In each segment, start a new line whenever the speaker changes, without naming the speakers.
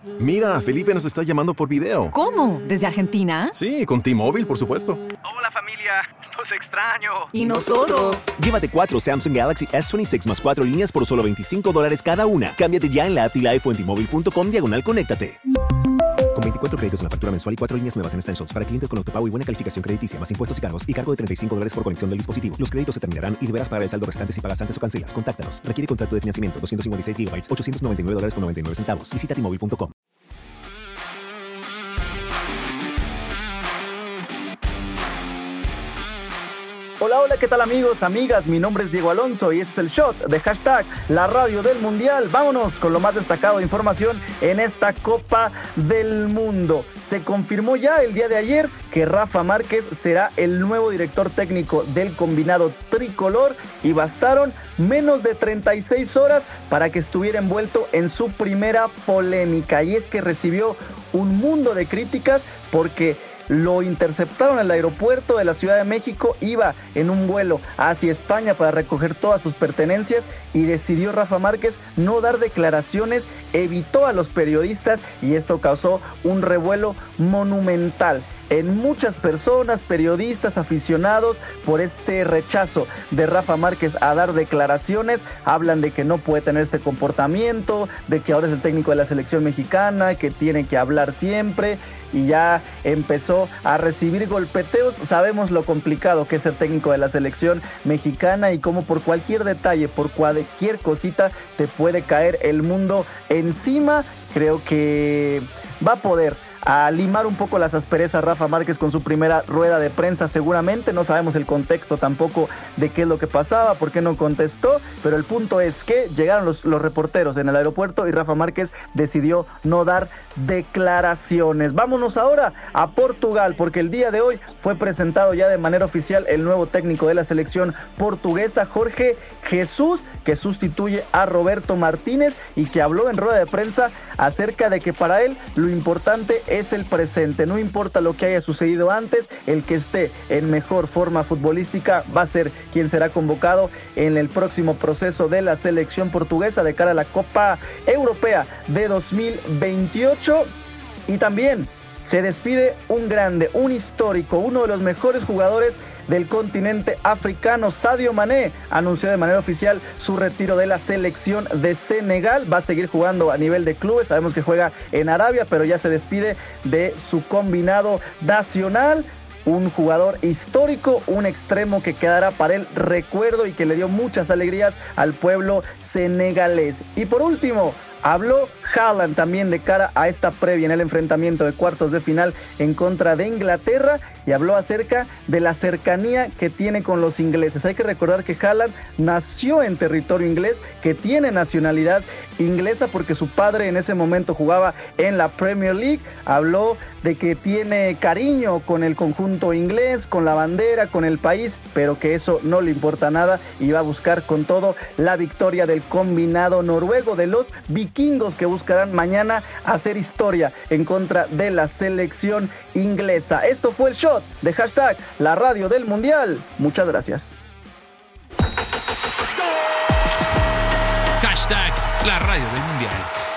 Mira, Felipe nos está llamando por video.
¿Cómo? ¿Desde Argentina?
Sí, con T-Mobile, por supuesto.
Hola familia, los extraño.
¿Y nosotros?
Llévate 4 Samsung Galaxy S26 más 4 líneas por solo $25 cada una. Cámbiate ya en la app y la iPhone T-Mobile.com/conéctate. Con 24 créditos en la factura mensual y 4 líneas nuevas en Essentials para clientes con autopago y buena calificación crediticia, más impuestos y cargos, y cargo de $35 por conexión del dispositivo. Los créditos se terminarán y deberás pagar el saldo restante si pagas antes o cancelas. Contáctanos. Requiere contrato de financiamiento. 256 GB, $899.99. Visita T-Mobile.com.
Hola, hola, ¿qué tal amigos, amigas? Mi nombre es Diego Alonso y este es el Shot de hashtag La Radio del Mundial. Vámonos con lo más destacado de información en esta Copa del Mundo. Se confirmó ya el día de ayer que Rafa Márquez será el nuevo director técnico del combinado tricolor y bastaron menos de 36 horas para que estuviera envuelto en su primera polémica. Y es que recibió un mundo de críticas porque lo interceptaron en el aeropuerto de la Ciudad de México, iba en un vuelo hacia España para recoger todas sus pertenencias y decidió Rafa Márquez no dar declaraciones, evitó a los periodistas y esto causó un revuelo monumental en muchas personas, periodistas, aficionados, por este rechazo de Rafa Márquez a dar declaraciones. Hablan de que no puede tener este comportamiento, de que ahora es el técnico de la selección mexicana, que tiene que hablar siempre, y ya empezó a recibir golpeteos. Sabemos lo complicado que es ser técnico de la selección mexicana y cómo por cualquier detalle, por cualquier cosita, te puede caer el mundo encima. Creo que va a poder limar un poco las asperezas Rafa Márquez con su primera rueda de prensa. Seguramente no sabemos el contexto tampoco de qué es lo que pasaba, por qué no contestó, pero el punto es que llegaron los reporteros en el aeropuerto y Rafa Márquez decidió no dar declaraciones. Vámonos ahora a Portugal, porque el día de hoy fue presentado ya de manera oficial el nuevo técnico de la selección portuguesa, Jorge Jesus, que sustituye a Roberto Martínez y que habló en rueda de prensa acerca de que para él lo importante es el presente, no importa lo que haya sucedido antes, el que esté en mejor forma futbolística va a ser quien será convocado en el próximo proceso de la selección portuguesa de cara a la Copa Europea de 2028. Y también se despide un grande, un histórico, uno de los mejores jugadores del continente africano. Sadio Mané anunció de manera oficial su retiro de la selección de Senegal. Va a seguir jugando a nivel de clubes, sabemos que juega en Arabia, pero ya se despide de su combinado nacional. Un jugador histórico, un extremo que quedará para el recuerdo y que le dio muchas alegrías al pueblo senegalés. Y por último, habló Haaland también de cara a esta previa en el enfrentamiento de cuartos de final en contra de Inglaterra y habló acerca de la cercanía que tiene con los ingleses. Hay que recordar que Haaland nació en territorio inglés, que tiene nacionalidad inglesa porque su padre en ese momento jugaba en la Premier League. Habló de que tiene cariño con el conjunto inglés, con la bandera, con el país, pero que eso no le importa nada y va a buscar con todo la victoria del combinado noruego, de los vikingos, que buscarán mañana hacer historia en contra de la selección inglesa. Esto fue el Shot de hashtag La Radio del Mundial. Muchas gracias.
Hashtag La Radio del Mundial.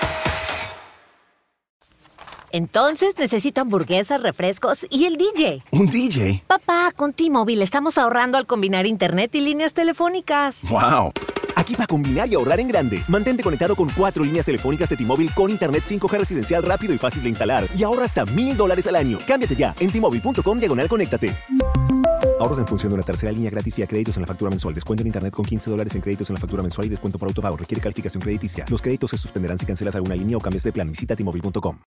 Entonces necesito hamburguesas, refrescos y el DJ.
¿Un DJ?
Papá, con T-Mobile estamos ahorrando al combinar internet y líneas telefónicas.
¡Wow!
Aquí para combinar y ahorrar en grande. Mantente conectado con 4 líneas telefónicas de T-Mobile con internet 5G residencial rápido y fácil de instalar. Y ahorra hasta $1,000 al año. Cámbiate ya en T-Mobile.com/conéctate. Ahorros en función de una tercera línea gratis vía créditos en la factura mensual. Descuento en internet con $15 en créditos en la factura mensual y descuento por autopago. Requiere calificación crediticia. Los créditos se suspenderán si cancelas alguna línea o cambias de plan. Visita T-Mobile.com.